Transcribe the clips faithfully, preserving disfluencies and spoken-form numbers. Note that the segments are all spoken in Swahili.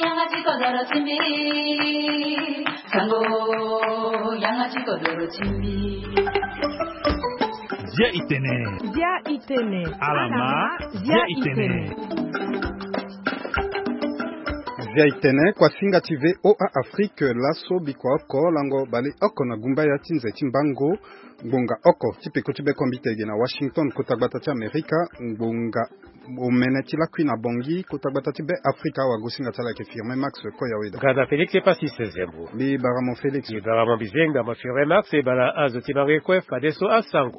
양아치 거더러 침비 상고 양아치 거더러 침비 Zia itene. Zia itene. Alama. Zia itene. Zia itene kwa singa tive o a Afrique laso bikwa oko lango bali oko na gumba ya tinze timbango ngonga oko tipiko tibe kombitege na Washington kutagbata cha Amerika ngonga omeneti la kwina bongi kutagbata tibe Afrika wa gusinga tala ke firme Max koya weda Gada Felix pas si sezembo bi baramo Felix bi baramo bizenga ma firme Max e bala azo tibare kwef padeso asango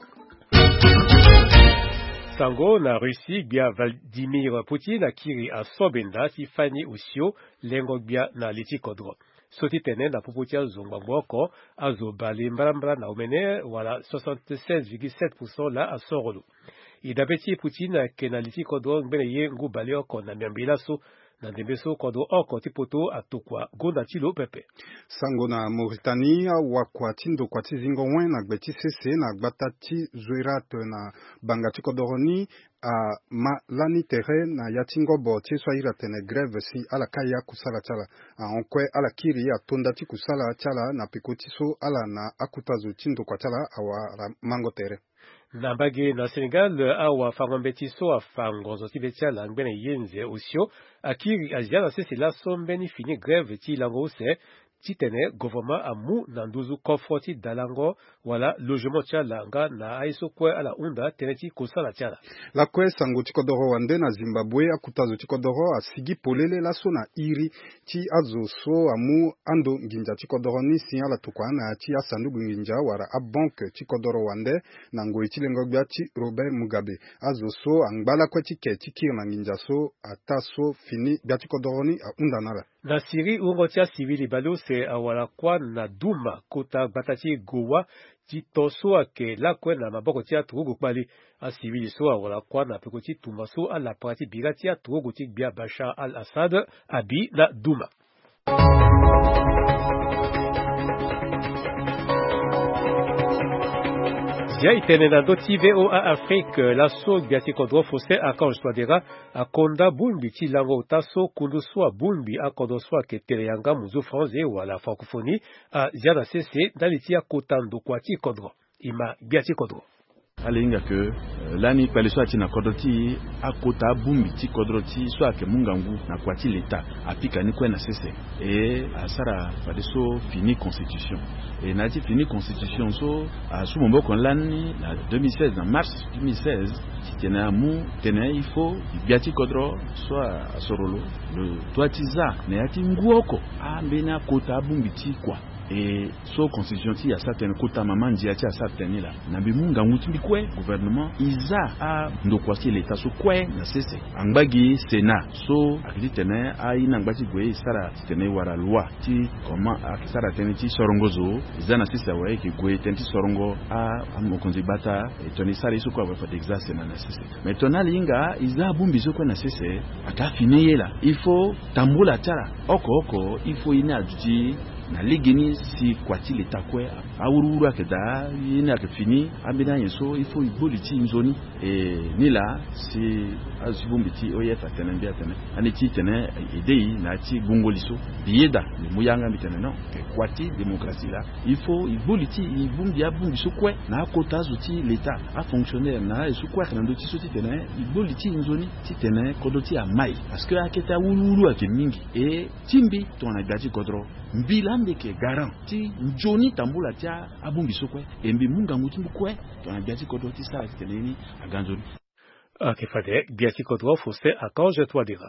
Sango na Russie bia Vladimir Poutine akiri a Sobenda Tifani Usio lengo bia na litikodro. Soti tene na puputia zongwa mwoko azo bali mbrambra na umene wala soixante-seize virgule sept pour cent la a Sorolo. Idabeti Poutine ke na litikodro mbele ye ngu bali oko na miambilaso na ndembeso kodo oko tipoto atukwa gonda tilo pepe. Sango na Mauritania wakwa tindo kwa tizingo wen na gbeti sese na gbatati zuirat na bangati kodoroni a ma lani tere na yatingo bo tiswa ira tene greve si ala kaya kusala chala a onkwe ala kiri a tondati kusala chala na pikotiso ala na akutazu tindo kwa chala awa mango tere. Na bagi na Senegal awa fangambetiso a fangonzo tibetia langbene yenze osio akiri aziana sese la sombeni fini greve ti lango se titene gouvernement amu nanduzu konfronti dalango wala logement tia langa na aiso kwe ala unda teneti kosala tiala la kwe sango tikodoro wande na Zimbabwe akutazo tikodoro asigi polele la so na iri ti azo so amu ando nginja tikodoro ni sinyala tukwana ti asandugu nginja wara a banque tikodoro wande na ngoi tilengo bia ti Robert Mugabe azo so angbala kwe tike tikir na nginja so ataso fini bia tikodoro ni a unda nala na Syrie ungotia civili balo se awala kwa na Duma kota batati gowa titoso ake la kwe na maboko tia turugu kbali a civili so awala kwa na pekoti tumaso a la prati biratia turugu tik bia Bashar al-Assad abi na Duma. Zia itene na doti V O A Afrique la so biati kodro fose akanj twadera akonda bulbi ti lango taso kundu soa bulbi akondo soa ke teleyanga muzo franze wala francophonie a zia na sese dalitia kotando kwati kodro ima biati kodro alinga ke uh, lani pale so ati na kodoti akota bumbi ti kodroti so ake mungangu na kwati leta apika ni kwena sese e asara pale so fini constitution e na ti fini constitution so asu mboko lani na deux mille seize na mars deux mille seize ti tena mu tena il faut biati kodro so a sorolo le toatiza ne ati nguoko ambena kota bumbi ti kwa et so constitution ti a certaines kota mamandi ati a certaines là na bimunga ngutimbi kwe gouvernement iza a ndokwasi l'état so kwe na sese angbagi sénat so akiti tene a ina ngbati gwe sara tene wara loi ti comment akisara tene ti sorongozo iza na sese wa ki gwe tene ti sorongo a amokonzi bata et toni sara iso kwa fa d'exercer na sese mais tonali inga iza bumbi so kwa na sese aka fini là il faut tambula tara oko oko il faut ina aduti na ligini si kwati leta kwe awururu akeda yina ke fini ambina yeso il faut iboliti nzoni e nila si azubumbiti oyeta tenembia tene aniti tene idei na ti gongoliso bieda muyanga mitene non ke kwati démocratie là il faut iboliti ibumbia bumbiso kwe na kota zuti leta a fonctionnaire na esu kwa kana ndoti soti tene iboliti nzoni ti tene kodoti a mai parce que aketa wururu akemingi e timbi tona gaji kodro mbilande ke garanti njoni tambula tia abumbi sokwe embi munga mutimbu kwe tona biati kodoti sa teneni aganzoni akifade biati kodro fose akange twadira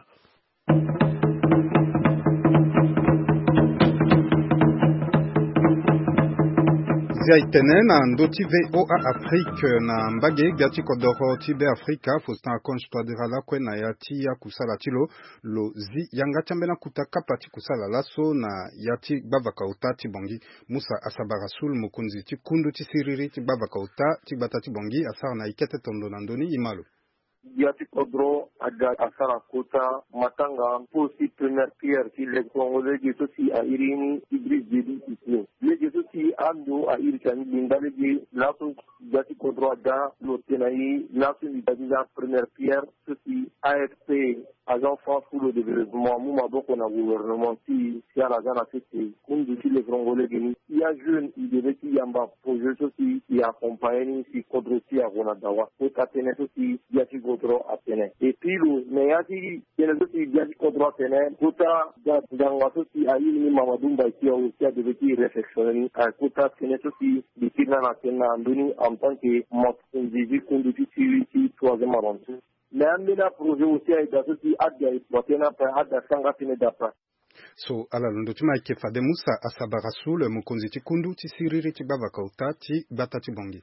Zia itene na ndoti V O A Afrique na mbage gati kodoro tibe Afrika fosta akonj twadira la kwe na yati ya kusala tilo lo zi yanga chambena kutaka pati kusala laso na yati bavaka uta tibongi Musa Asabarasul mukunzi ti kundu ti siriri ti bavaka uta ti bata tibongi asar na ikete tondo na ndoni imalo Biati kodro aga asara kota matanga posi première pierre qui les congolais qui aussi a irini ibris jeudi ici les qui aussi ando a irikani bindale di lato biati kodro aga lotenai lato ni la première pierre aussi A F P agent France pour le développement, nous avons un gouvernement qui a l'argent à cette comme depuis les Congolais, il y a jeune, il devait y avoir un projet aussi qui accompagne si Kodrosi à Ronadawa, pour Athénée aussi, il y a qui Kodro Athénée. Et puis, mais il y a qui, il y a aussi, il y a qui Kodro Athénée, Kota, dans la société, à une Mamadoumba qui a aussi devait y réflexionner, à Kota Athénée aussi, de Kina Athénée, en tant que mot individu, conduit sur troisième aventure. Mais un projet aussi a été associé à des exploitants à des sangatines d'après. So ala londo tima ke fade Musa asabarasu le mukonzi tikundu tisiriri tibava kauta ti batati bongi.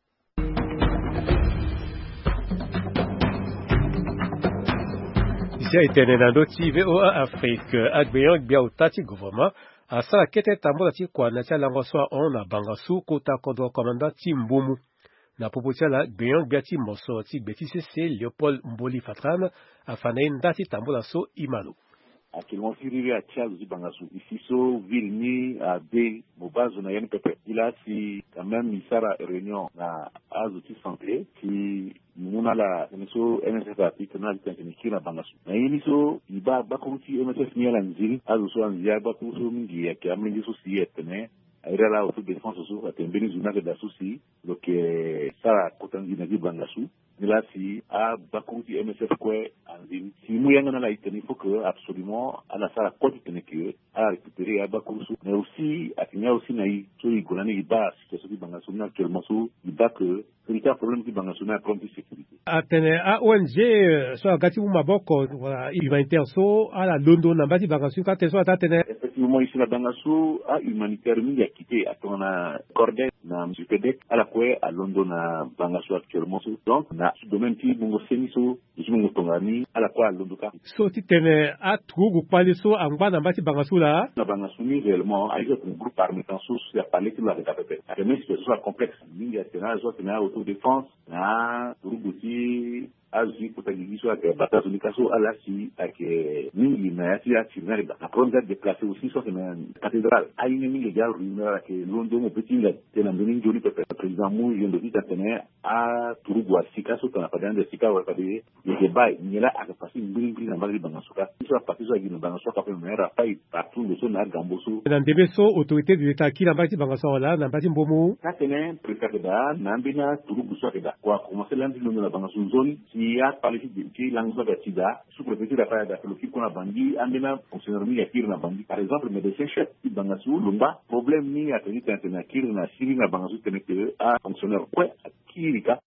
Isia itene na doti V O A Afrique agbeyon bia utati gouvernement asa kete tambola ti kwa na tia langoswa on na bangasu kota kodo komanda ti mbumu. Na popotia la gbeyon bia ti moso ti beti sese Léopold Mboli Fatran afana indati tambola so imano. Actuellement, si rive à Tchad, du Bangassou, ici, so, Vilni, à B, Mobazo, na Yann Pepe. Il a si, quand même, il sera réunion, na Azouti Santé, qui, nous, a la, so, M S F a pi, qu'on a dit, qui na Bangassou. Na Yann, so, il va, ba, comme si M S F n'y a l'anzil, Azouti Anzia, ba, comme so, mingi, qui a amené so, si, et, ne, aira la, auto défense, so, a tembeni, zuna, que da souci, donc, ça, kotangi, na di Bangassou. Là, si, à Bakou, M S F, quoi, si nous y en a il faut que, absolument, à la salle, quoi, tu que, à récupérer à Bakou, mais aussi, à Kenya aussi, naï, sur les Golani, il bat, situation qui bangasouna actuellement, il bat que, c'est un problème qui bangasouna, problème de sécurité. Atene, à O N G, soit Gati Maboko, voilà, humanitaire, so, à la London, Nambati Bangassou, quand tu sois Atene. Effectivement, ici, la Bangassou, à humanitaire, il a quitté, à ton Cordel, na M. Pedek, à la quoi, à London, à Bangassou actuellement, donc, na, ce domaine qui, mon Seniso, je me tongani, à la quoi, à London. So, tu tene, à Trougou, Paliso, en bas, Nambati Bangassou, là. Na Bangassou, réellement, à un groupe armé, en source, il y a parlé de la récapépé. À même si ce soit complexe, il y a un soit il y a autodéfense, na, Trougouti, azi kutagigi soit que batazo ni kaso ala si ake mingi na si ati na riba na pronda déplacer aussi soit na cathédrale ayi ni mingi gal ruina que London mo petit la tena mbini joli pepe président mu yondo vita tene a turugwa sika so tana padande sika wa pade ye bai ni la aka pasi mbini mbini na mbali banga soka so pasi so gino banga soka pe mera pai partout le so na gamboso na ndebeso autorité de l'état qui na mbati banga so la na mbati mbomu ka tene préfet da na mbina turugu so ke da kwa commencer l'andi no na banga so zone il y a parlé de langue de Tida, sous-préfet de la Paille d'Afrique, qu'on a bandi, amena fonctionnaire mi akir na bandi. Par exemple, médecin chef de Bangassou, Lumba, problème mi a tenu à akir na Syrie na Bangassou teneke a fonctionnaire quoi akirika.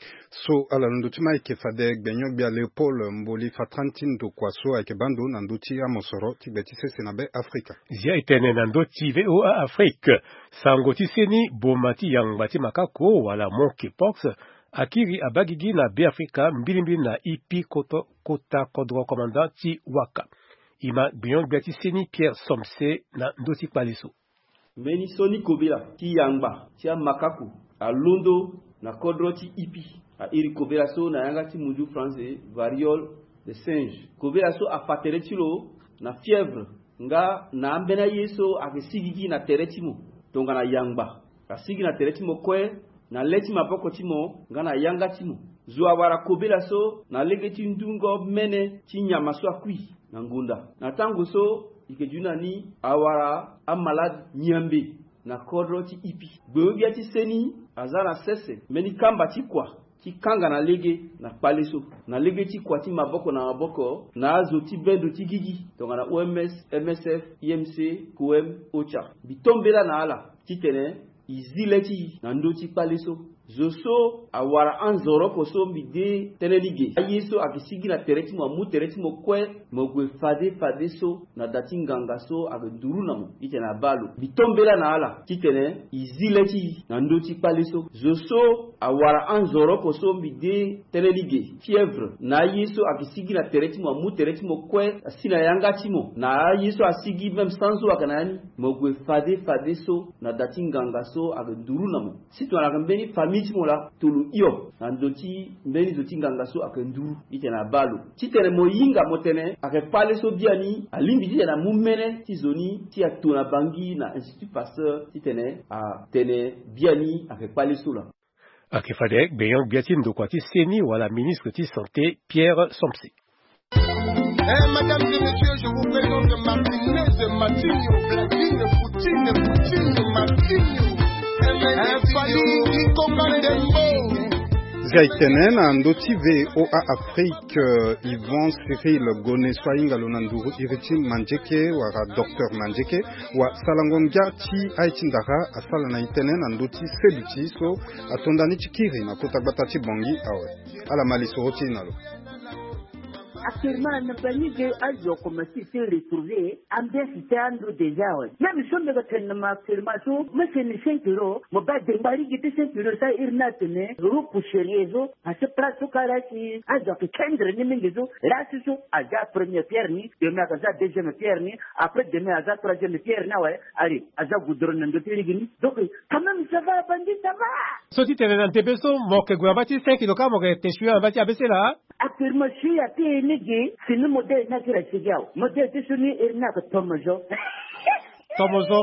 So ala ndutima ike fadek benyok bia Léopold Mboli Fatrantin do kwaso ike bando nanduti ya mosoro tibeti se senabe Afrika. Zia itene nanduti V O A Afrique. Sangoti seni bomati yang bati makako wala monkeypox. Akiri abagigi na Be-Afrika mbilimbili na ipi koto kota kodro commandant ti waka. Ima biyon biati seni Pierre Somse na ndoti paliso. Meni soni kobela ti yangba ti makaku a londo na kodro ti ipi a iri kobela so na yanga ti mundu français variole de singe. Kobela so a fatere ti lo na fièvre nga na ambena yeso a sigigi na tereti mo tonga na yangba. A sigi na tereti mo kwe na leti mapoko timo ngana yanga timo zuwa wara kobela so na legeti ndungo mene ti nyama so akui na ngunda na tango so ikejuna ni awara a malade nyambe na kodro ti ipi gbeobia ti seni azara sese meni kamba ti kwa ti kanga na lege na pale so na lege ti kwa ti maboko na maboko na azo ti bendo ti gigi tonga na O M S M S F I M C C O M Ocha bitombela na ala ti tene izileti na ndoti paleso zoso awara anzoro koso mbide tenelige ayeso akisigi na tereti mo mu tereti mo kwe mogwe fade fade so na dati nganga so agduru na mo itena balo bitombela na ala kitene izileti na ndoti paleso zoso awara anzoro koso mbide tenelige fièvre na yeso akisigi na tereti mo mu tereti mo kwe asina yanga timo na yeso asigi même sans so akanani mogwe fade fade so na dati nganga so agduru na mo sitwa na kambeni famille mola tulu iyo andoti mbeni zoti nganga so akenduru itena balo titene moyinga motene akepale so biani alimbi titena mumene tizoni ti atona bangi na Institut Pasteur titene a tene biani akepale so la akefadek beyon biati ndo kwati seni wala ministre ti santé Pierre Somse. Eh, mesdames et messieurs, je vous présente Martinez, Martinho, Vladimir, Poutine, Poutine, Martinho. Eh, Fali, Kikonga Dembo. Zaitenen andoti V O A Afrique Yvon Cyril Gone Soinga Lonanduru Iriti Manjeke wara docteur Manjeke wa Salangongia ti Aitindara asala na itenen andoti Sebuti so atondani chikiri na kotabata ti bongi awe ala malisoroti nalo. Actuellement, on n'a pas mis à commencer à se retrouver en bien cité Andrew déjà. Même si on ne peut pas actuellement, mais c'est les cinq euros, mon bas de mari qui était cinq euros, ça il n'a tenu, vous poussez les autres, à ce place au Karachi, à ce que Kendra n'y met là c'est ça, à la première pierre ni, demain à la deuxième pierre ni, après demain à la troisième pierre ni, ouais, allez, à la goudron de Térigini. Donc, quand même, ça va, bandit, ça va. Soti tene nan tebeso, mo ke guabati cinq kiloka, mo ke te shuya abati abese là. Actuellement, je suis à Ténégué, c'est le modèle naturel, c'est gars. Modèle de celui et n'a que Tomozo. Tomozo.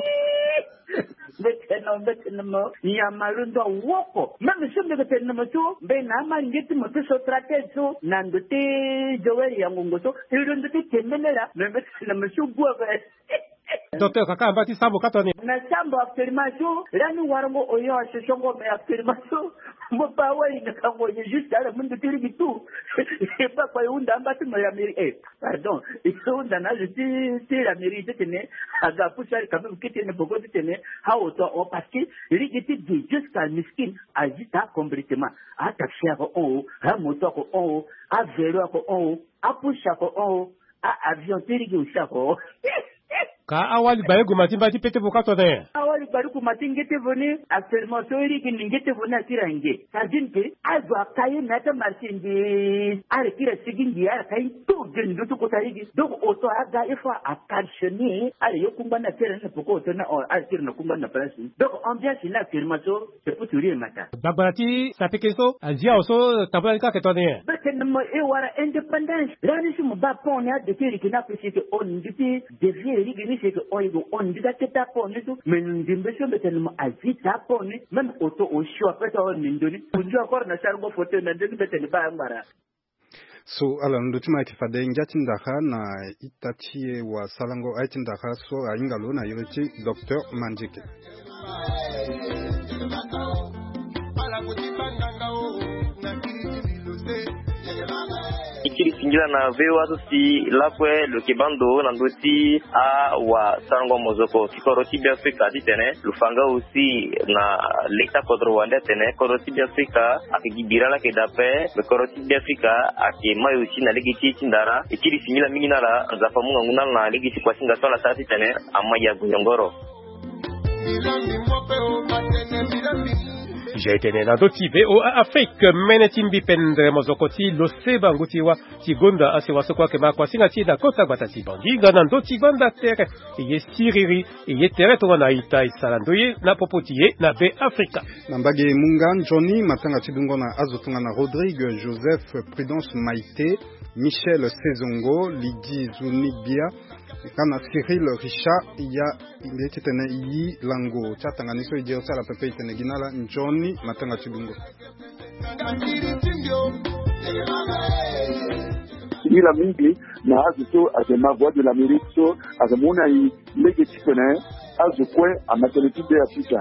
Maintenant, maintenant, il y a malundo woko. Même si on ne peut pas tout, ben nama ngeti moto so traiter so, nandote joeli ya mungoso, et le ndote temenera, mais maintenant monsieur boire. Docteur Kaka Mbati Sambo Katoni. Na Sambo affirmation, là nous warmo oyo ce songo mais affirmation. Mo pa wali na kango juste à la monde de tout. C'est pas quoi on a battu ma Amérique. Pardon, et so on a je dis l'Amérique tenait à ga poussa quand même qui tenait beaucoup de tenait ha auto parce que il était dit jusqu'à miskin agita complètement. A taxi à on, à moto à on, à vélo à on, à poussa à on, à avion térigi au chako. Ka awali baye gumati mbati pete bokato de. Awali baru kumati ngete vone actuellement soiri ki ngete vone akira nge. Sajin ke azwa kaye nata marchindi ale kira sigindi ya kai to gendo to kotarigi. Donc auto aga ifa attentionné ale yokumba na tera na poko to na ale tera na kumba na place. Donc ambiance na actuellement so c'est pour tuer mata. Babarati sapekeso azia oso tabalika ketone. Beten mo e wara independence. Lani shi mo ba pon ya de teri ki na pesi ke on nditi devient rigini c'est que on y on dit que t'as pas né tout mais nous disons que tellement agit t'as pas né même auto au choix après on nous donne pour nous encore na chargo photo na donne peut-être pas ngara. So ala ndotima ikifade njatindaka na itachi wa Salango aitindaka so aingalo na yiriti docteur Manjeke. Ikiri singira na vewa sosi lakwe lo kebando na ndoti a wa Salango mozoko kikoroti bi Afrika ditene lufanga aussi na leta kodro wanda tene koroti bi Afrika akigibira la kedape le koroti bi Afrika akemayo aussi na legiti tindara ikiri singira minginara zafa munga nguna na legiti kwa singa tola sati tene amaya guyongoro. J'ai été né dans d'autres V O A Afrique, menetimbi pendre mozokoti, lo seba ngutiwa, tigonda asewa sokwa kema kwa singati da kota batati bandi, ganan doti banda tere, iye siriri, iye tere tonga na ita isalandoye, na popotiye, na be Afrika. Nambage Mungan, Johnny, matanga tidungo na azotunga na Rodrigue, Joseph, Prudence Maïté, Michel Sezongo, Lydie Zunibia, kana Cyril Richard ya ilete tena yi lango chatanga niso ije osala pepe tena ginala Johnny matanga tidungo ni la mingi na azuto azema voix de l'Amérique so azamuna yi lege tikone azukwe amakeleti de Afrika.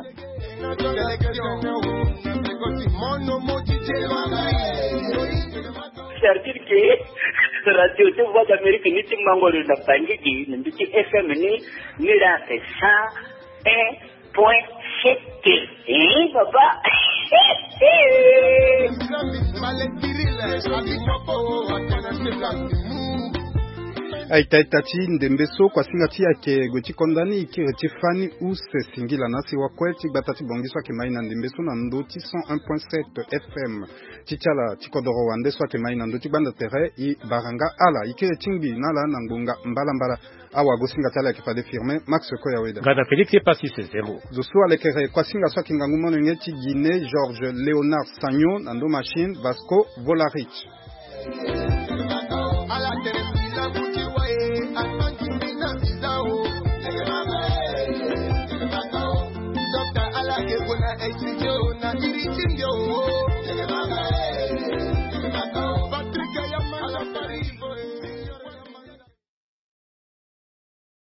C'est-à-dire que radio de voix d'Amérique ni timangolo na bangiki ni ndiki F M ni ni la ça un point sept. Eh papa. Aita itachi ndembeso kwa singati yake goti kondani ikireti fani use singila nasi wakweti batati bongiswa kemaina ndembeso na ndoti cent un point sept F M chichala chikodoro wande swa kemaina ndoti banda tere i baranga ala ikireti ngbi nala na ngunga mbala mbala awa gosinga tala kifade firme Max Koya weda Gada Félix c'est pas si c'est zéro zosu alekere kwa singa swa kingangumono ngeti Guinée Georges Léonard Sagnon nando machine Vasco Volarich.